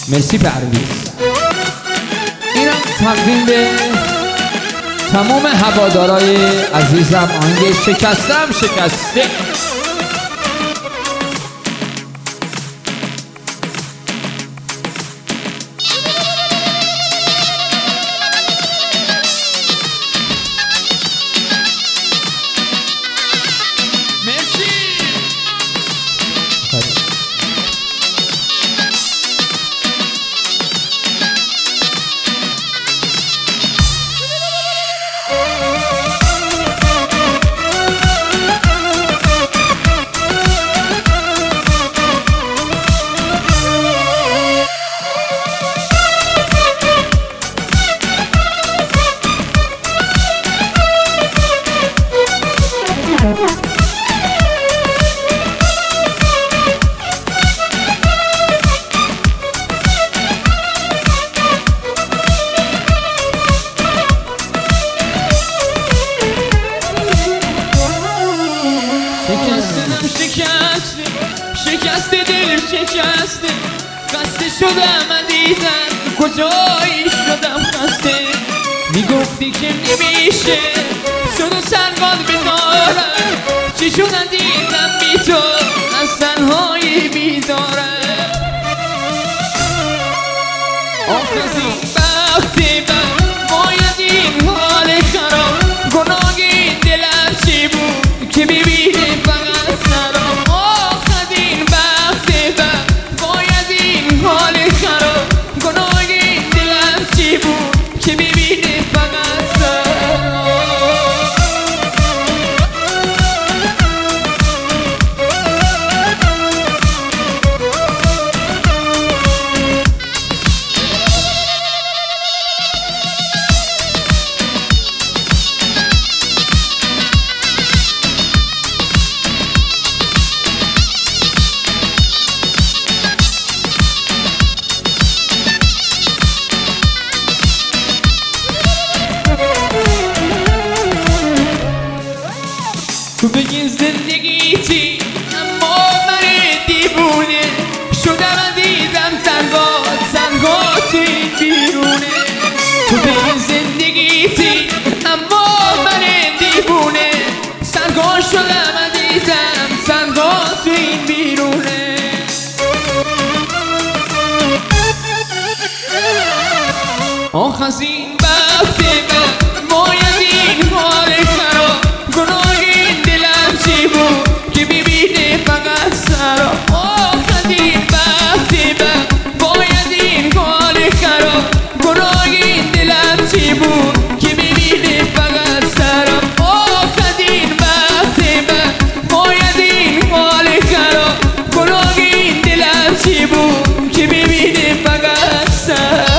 مرسی پرویز. اینم تقدیم به تمام هوادارای عزیزم. آهنگ شکستم شکسته. شکسته دل شکسته خسته شدم عزیزم کجایی شدم خسته میگفتی که نمیشه شد و سرگاد بذارم چی شد عزیزم بی تو از تنهایی بیدارم آخه از این وقت من باید این حال خراب گناه دلم چی بود که ببینه فقط سرام که ببینه فقط تو بگی زندگیتی اما من دیوونه شدم عزیزم سنگات توی بیرونه تو بگی زندگیتی اما من دیوونه سنگات شدم عزیزم سنگات توی بیرونه آخ از این وقت من باید این حال خراب گناهی چی بود که ببینه فقط سرا آخ از این وقت من باید این حال خراب گناهی دلم چی بود که ببینه فقط سرا آخ از این وقت من باید این حال خراب گناهی دلم چی بود که ببینه فقط سرا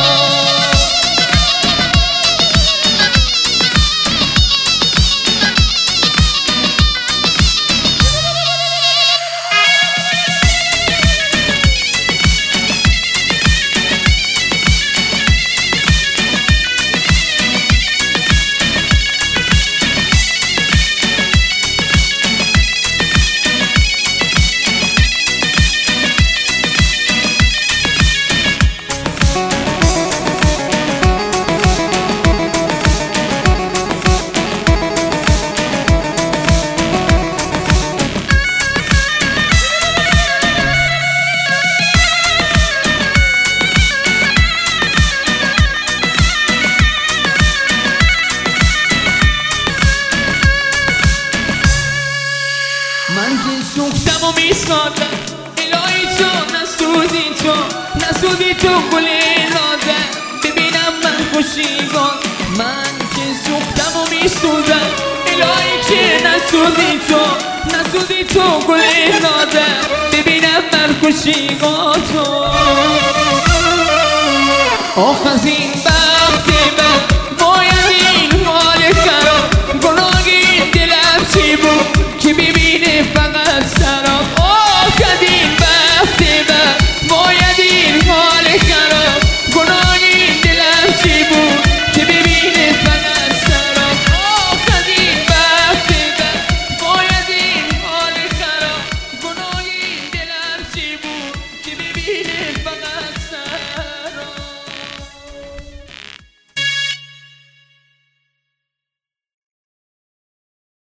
من که سوختم و میسکادم الهی تو نسودی تو گل نازم ببینم من خوشیگان من که سوختم و میسوزم الهی که نسودی تو گل نازم ببینم من خوشیگان تو آخ از این